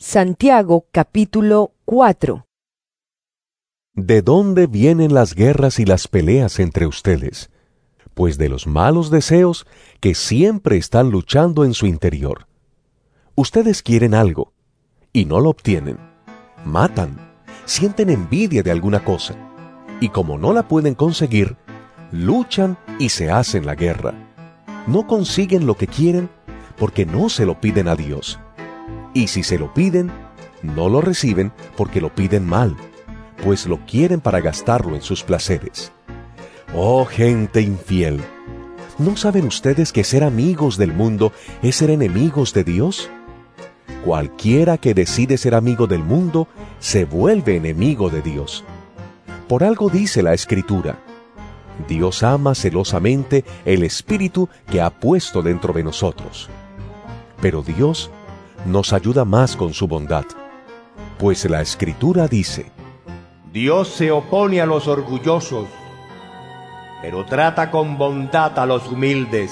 Santiago capítulo 4. ¿De dónde vienen las guerras y las peleas entre ustedes? Pues de los malos deseos que siempre están luchando en su interior. Ustedes quieren algo y no lo obtienen. Matan, sienten envidia de alguna cosa y como no la pueden conseguir, luchan y se hacen la guerra. No consiguen lo que quieren porque no se lo piden a Dios. Y si se lo piden, no lo reciben porque lo piden mal, pues lo quieren para gastarlo en sus placeres. Oh, gente infiel, ¿no saben ustedes que ser amigos del mundo es ser enemigos de Dios? Cualquiera que decide ser amigo del mundo se vuelve enemigo de Dios. Por algo dice la Escritura: Dios ama celosamente el espíritu que ha puesto dentro de nosotros. Pero Dios nos ayuda más con su bondad, pues la Escritura dice: Dios se opone a los orgullosos, pero trata con bondad a los humildes.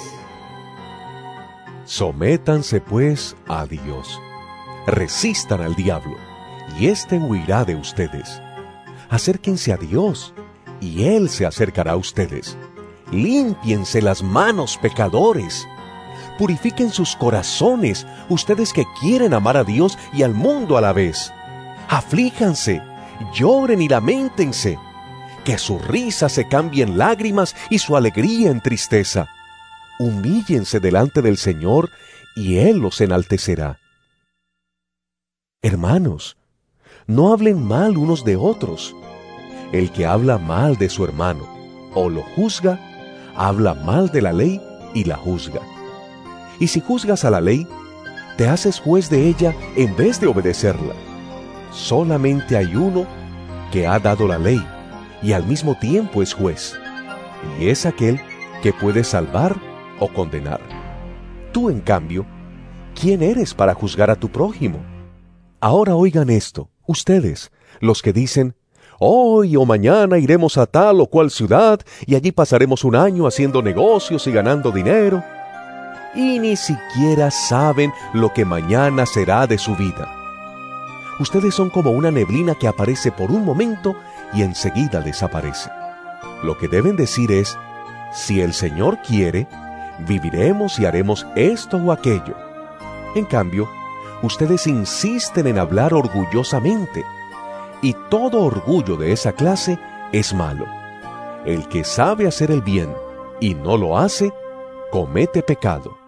Sométanse pues a Dios, resistan al diablo, y éste huirá de ustedes. Acérquense a Dios, y Él se acercará a ustedes. Límpiense las manos, pecadores. Purifiquen sus corazones, ustedes que quieren amar a Dios y al mundo a la vez. Aflíjanse, lloren y lamentense. Que su risa se cambie en lágrimas y su alegría en tristeza. Humíllense delante del Señor y Él los enaltecerá. Hermanos, no hablen mal unos de otros. El que habla mal de su hermano o lo juzga, habla mal de la ley y la juzga. Y si juzgas a la ley, te haces juez de ella en vez de obedecerla. Solamente hay uno que ha dado la ley y al mismo tiempo es juez, y es aquel que puede salvar o condenar. Tú, en cambio, ¿quién eres para juzgar a tu prójimo? Ahora oigan esto, ustedes, los que dicen: hoy o mañana iremos a tal o cual ciudad y allí pasaremos un año haciendo negocios y ganando dinero. Y ni siquiera saben lo que mañana será de su vida. Ustedes son como una neblina que aparece por un momento y enseguida desaparece. Lo que deben decir es: si el Señor quiere, viviremos y haremos esto o aquello. En cambio, ustedes insisten en hablar orgullosamente, y todo orgullo de esa clase es malo. El que sabe hacer el bien y no lo hace, comete pecado.